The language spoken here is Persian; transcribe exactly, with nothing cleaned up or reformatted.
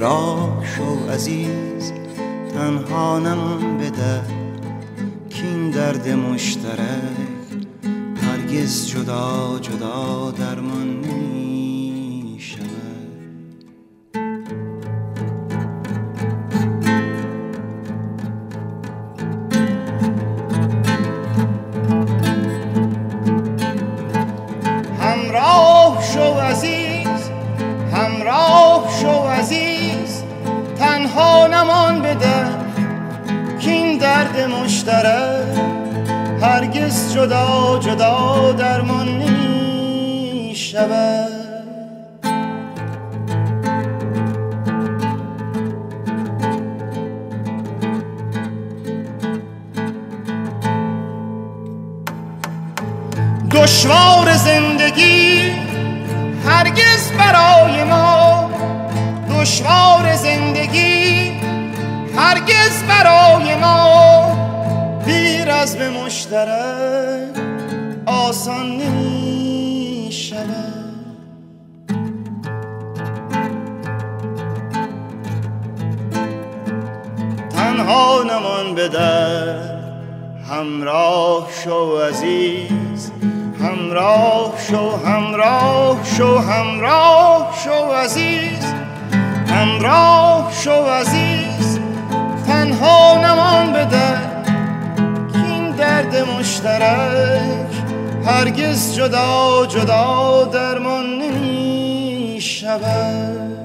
همراه شو عزیز، تنها نمان به در، کین درد مشترک هرگز جدا جدا درمان نمی شود. همراه شو عزیز، همراه شو عزیز، تنها نمان به در، کین درد مشترک هرگز جدا جدا درمان نمی شود. دشوار زندگی هرگز برای ما، دشوار زندگی هرگز برای ما، بی رزم مشترک آسان نمی شود. تنها نمان به در، همراه شو عزیز، همراه شو، همراه شو، همراه شو عزیز، همراه شو عزیز، تنها نمان به در، کین درد مشترک هرگز جدا جدا درمان نمی شود.